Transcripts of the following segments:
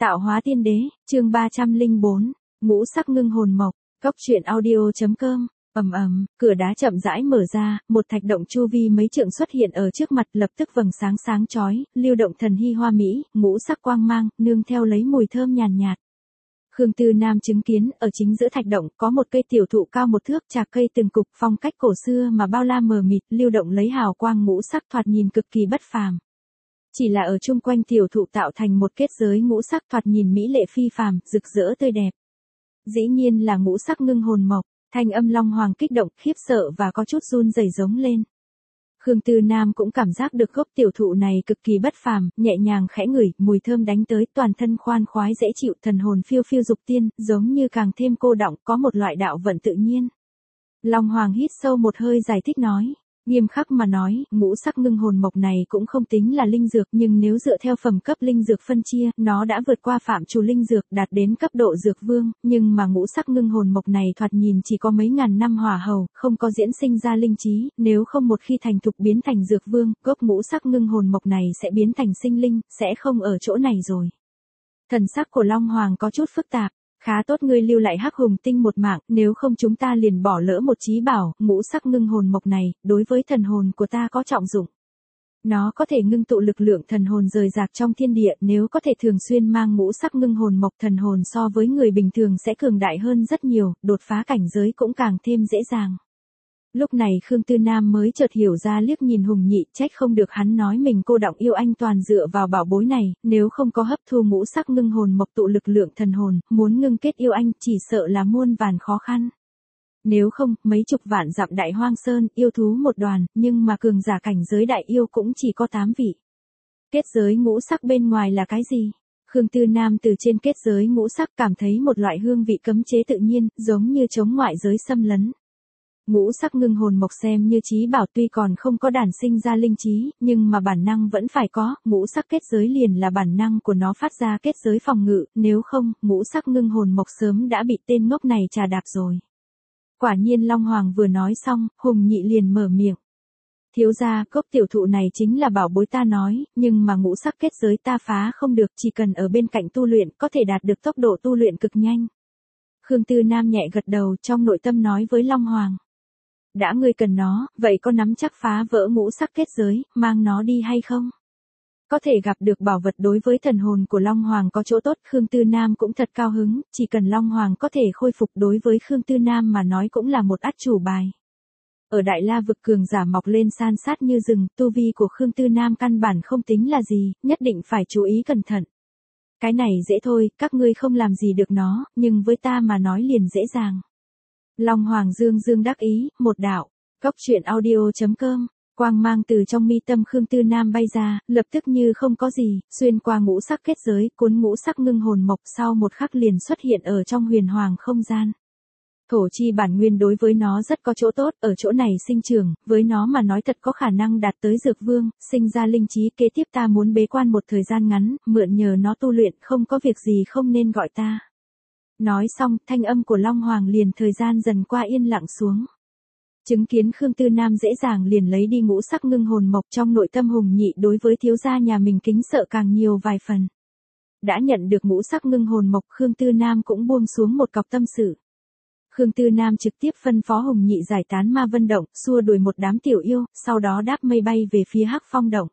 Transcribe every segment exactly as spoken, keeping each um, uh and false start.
Tạo hóa tiên đế, chương ba trăm lẻ bốn, ngũ sắc ngưng hồn mộc, cốc truyện audio.com. Ầm ầm, cửa đá chậm rãi mở ra, một thạch động chu vi mấy trượng xuất hiện ở trước mặt, lập tức vầng sáng sáng chói, lưu động thần hy hoa mỹ, ngũ sắc quang mang, nương theo lấy mùi thơm nhàn nhạt, nhạt. Khương Tư Nam chứng kiến, ở chính giữa thạch động có một cây tiểu thụ cao một thước, trạc cây từng cục, phong cách cổ xưa mà bao la mờ mịt, lưu động lấy hào quang ngũ sắc, thoạt nhìn cực kỳ bất phàm. Chỉ là ở chung quanh tiểu thụ tạo thành một kết giới ngũ sắc, thoạt nhìn mỹ lệ phi phàm, rực rỡ tươi đẹp. Dĩ nhiên là ngũ sắc ngưng hồn mộc. Thanh âm Long Hoàng kích động, khiếp sợ và có chút run rẩy giống lên. Khương Tư Nam cũng cảm giác được gốc tiểu thụ này cực kỳ bất phàm, nhẹ nhàng khẽ ngửi, mùi thơm đánh tới, toàn thân khoan khoái dễ chịu, thần hồn phiêu phiêu dục tiên, giống như càng thêm cô đọng, có một loại đạo vận tự nhiên. Long Hoàng hít sâu một hơi giải thích nói. Nghiêm khắc mà nói, ngũ sắc ngưng hồn mộc này cũng không tính là linh dược, nhưng nếu dựa theo phẩm cấp linh dược phân chia, nó đã vượt qua phạm trù linh dược, đạt đến cấp độ dược vương, nhưng mà ngũ sắc ngưng hồn mộc này thoạt nhìn chỉ có mấy ngàn năm hỏa hầu, không có diễn sinh ra linh trí, nếu không một khi thành thục biến thành dược vương, gốc ngũ sắc ngưng hồn mộc này sẽ biến thành sinh linh, sẽ không ở chỗ này rồi. Thần sắc của Long Hoàng có chút phức tạp. Khá tốt ngươi lưu lại Hắc Hùng Tinh một mạng, nếu không chúng ta liền bỏ lỡ một chí bảo, ngũ sắc ngưng hồn mộc này, đối với thần hồn của ta có trọng dụng. Nó có thể ngưng tụ lực lượng thần hồn rời rạc trong thiên địa, nếu có thể thường xuyên mang ngũ sắc ngưng hồn mộc, thần hồn so với người bình thường sẽ cường đại hơn rất nhiều, đột phá cảnh giới cũng càng thêm dễ dàng. Lúc này Khương Tư Nam mới chợt hiểu ra, liếc nhìn Hùng Nhị, trách không được hắn nói mình cô đọng yêu anh toàn dựa vào bảo bối này, nếu không có hấp thu ngũ sắc ngưng hồn mộc tụ lực lượng thần hồn, muốn ngưng kết yêu anh chỉ sợ là muôn vàn khó khăn. Nếu không, mấy chục vạn dặm đại hoang sơn, yêu thú một đoàn, nhưng mà cường giả cảnh giới đại yêu cũng chỉ có tám vị. Kết giới ngũ sắc bên ngoài là cái gì? Khương Tư Nam từ trên kết giới ngũ sắc cảm thấy một loại hương vị cấm chế tự nhiên, giống như chống ngoại giới xâm lấn. Ngũ sắc ngưng hồn mộc xem như chí bảo, tuy còn không có đản sinh ra linh trí, nhưng mà bản năng vẫn phải có, ngũ sắc kết giới liền là bản năng của nó phát ra kết giới phòng ngự, nếu không, ngũ sắc ngưng hồn mộc sớm đã bị tên ngốc này trà đạp rồi. Quả nhiên Long Hoàng vừa nói xong, Hùng Nhị liền mở miệng. Thiếu gia, gốc tiểu thụ này chính là bảo bối ta nói, nhưng mà ngũ sắc kết giới ta phá không được, chỉ cần ở bên cạnh tu luyện, có thể đạt được tốc độ tu luyện cực nhanh. Khương Tư Nam nhẹ gật đầu, trong nội tâm nói với Long Hoàng. Đã ngươi cần nó, vậy có nắm chắc phá vỡ ngũ sắc kết giới, mang nó đi hay không? Có thể gặp được bảo vật đối với thần hồn của Long Hoàng có chỗ tốt, Khương Tư Nam cũng thật cao hứng, chỉ cần Long Hoàng có thể khôi phục đối với Khương Tư Nam mà nói cũng là một át chủ bài. Ở Đại La vực cường giả mọc lên san sát như rừng, tu vi của Khương Tư Nam căn bản không tính là gì, nhất định phải chú ý cẩn thận. Cái này dễ thôi, các ngươi không làm gì được nó, nhưng với ta mà nói liền dễ dàng. Long Hoàng dương dương đắc ý, một đạo, cốc truyện audio.com, quang mang từ trong mi tâm Khương Tư Nam bay ra, lập tức như không có gì, xuyên qua ngũ sắc kết giới, cuốn ngũ sắc ngưng hồn mộc, sau một khắc liền xuất hiện ở trong huyền hoàng không gian. Thổ chi bản nguyên đối với nó rất có chỗ tốt, ở chỗ này sinh trưởng, với nó mà nói thật có khả năng đạt tới dược vương, sinh ra linh trí, kế tiếp ta muốn bế quan một thời gian ngắn, mượn nhờ nó tu luyện, không có việc gì không nên gọi ta. Nói xong, thanh âm của Long Hoàng liền thời gian dần qua yên lặng xuống. Chứng kiến Khương Tư Nam dễ dàng liền lấy đi ngũ sắc ngưng hồn mộc, trong nội tâm Hùng Nhị đối với thiếu gia nhà mình kính sợ càng nhiều vài phần. Đã nhận được ngũ sắc ngưng hồn mộc, Khương Tư Nam cũng buông xuống một cọc tâm sự. Khương Tư Nam trực tiếp phân phó Hùng Nhị giải tán ma vân động, xua đuổi một đám tiểu yêu, sau đó đáp mây bay về phía Hắc Phong động.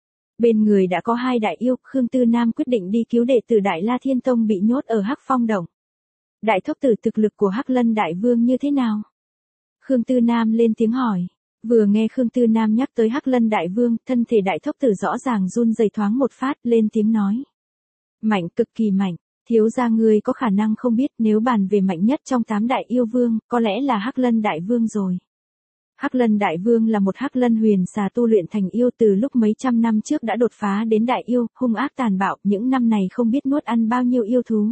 Bên người đã có hai đại yêu, Khương Tư Nam quyết định đi cứu đệ tử Đại La Thiên Tông bị nhốt ở Hắc Phong động. Đại thúc tử, thực lực của Hắc Lân Đại Vương như thế nào? Khương Tư Nam lên tiếng hỏi. Vừa nghe Khương Tư Nam nhắc tới Hắc Lân Đại Vương, thân thể đại thúc tử rõ ràng run rẩy thoáng một phát, lên tiếng nói. Mạnh, cực kỳ mạnh, thiếu gia ngươi có khả năng không biết, nếu bàn về mạnh nhất trong tám đại yêu vương, có lẽ là Hắc Lân Đại Vương rồi. Hắc Lân Đại Vương là một Hắc Lân huyền xà tu luyện thành yêu, từ lúc mấy trăm năm trước đã đột phá đến đại yêu, hung ác tàn bạo, những năm này không biết nuốt ăn bao nhiêu yêu thú.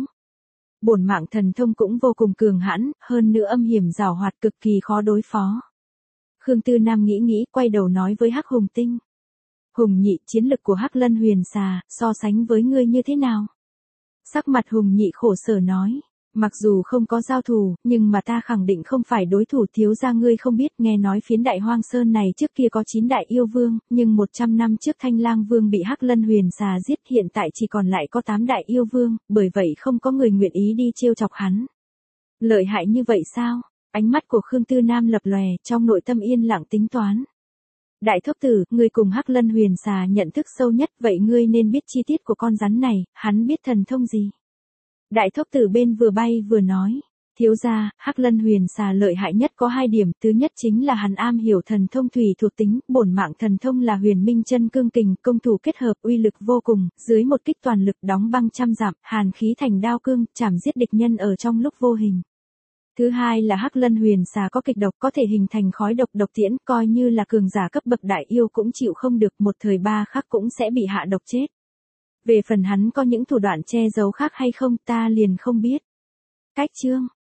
Bổn mạng thần thông cũng vô cùng cường hãn, hơn nữa âm hiểm giảo hoạt, cực kỳ khó đối phó. Khương Tư Nam nghĩ nghĩ, quay đầu nói với Hắc Hùng Tinh. Hùng Nhị, chiến lực của Hắc Lân huyền xà, so sánh với ngươi như thế nào? Sắc mặt Hùng Nhị khổ sở nói. Mặc dù không có giao thù, nhưng mà ta khẳng định không phải đối thủ. Thiếu gia ngươi không biết, nghe nói phiến Đại Hoang Sơn này trước kia có chín đại yêu vương, nhưng một trăm năm trước Thanh Lang Vương bị Hắc Lân Huyền Xà giết, hiện tại chỉ còn lại có tám đại yêu vương, bởi vậy không có người nguyện ý đi trêu chọc hắn. Lợi hại như vậy sao? Ánh mắt của Khương Tư Nam lập lòe, trong nội tâm yên lặng tính toán. Đại thúc tử, ngươi cùng Hắc Lân Huyền Xà nhận thức sâu nhất, vậy ngươi nên biết chi tiết của con rắn này, hắn biết thần thông gì? Đại thúc tử bên vừa bay vừa nói, thiếu gia, Hắc Lân Huyền Xà lợi hại nhất có hai điểm, thứ nhất chính là hắn am hiểu thần thông thủy thuộc tính, bổn mạng thần thông là Huyền Minh Chân Cương Kình, công thủ kết hợp uy lực vô cùng, dưới một kích toàn lực đóng băng trăm dặm, hàn khí thành đao cương, chảm giết địch nhân ở trong lúc vô hình. Thứ hai là Hắc Lân Huyền Xà có kịch độc, có thể hình thành khói độc độc tiễn, coi như là cường giả cấp bậc đại yêu cũng chịu không được, một thời ba khắc cũng sẽ bị hạ độc chết. Về phần hắn có những thủ đoạn che giấu khác hay không, ta liền không biết. Cách chương